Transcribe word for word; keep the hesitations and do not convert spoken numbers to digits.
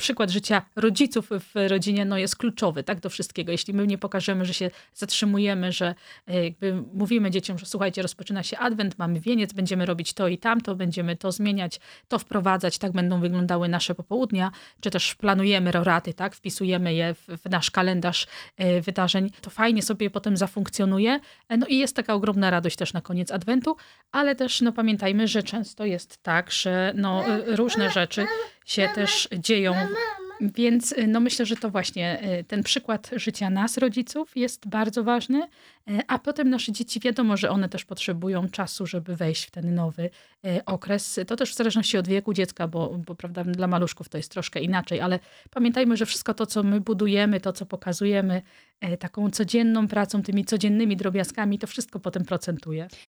przykład życia rodziców w rodzinie no, jest kluczowy, tak, do wszystkiego. Jeśli my nie pokażemy, że się zatrzymujemy, że jakby mówimy dzieciom, że słuchajcie, rozpoczyna się adwent, mamy wieniec, będziemy robić to i tamto, będziemy to zmieniać, to wprowadzać, tak będą wyglądały nasze popołudnia, czy też planujemy roraty, tak, wpisujemy je w, w nasz kalendarz wydarzeń, to fajnie sobie potem zafunkcjonuje. No i jest taka ogromna radość też na koniec adwentu, ale też no, pamiętajmy, że często jest tak, że no, różne rzeczy się też dzieją. Więc no myślę, że to właśnie ten przykład życia nas, rodziców, jest bardzo ważny, a potem nasze dzieci wiadomo, że one też potrzebują czasu, żeby wejść w ten nowy okres. To też w zależności od wieku dziecka, bo, bo prawda, dla maluszków to jest troszkę inaczej, ale pamiętajmy, że wszystko to, co my budujemy, to, co pokazujemy taką codzienną pracą, tymi codziennymi drobiazgami, to wszystko potem procentuje.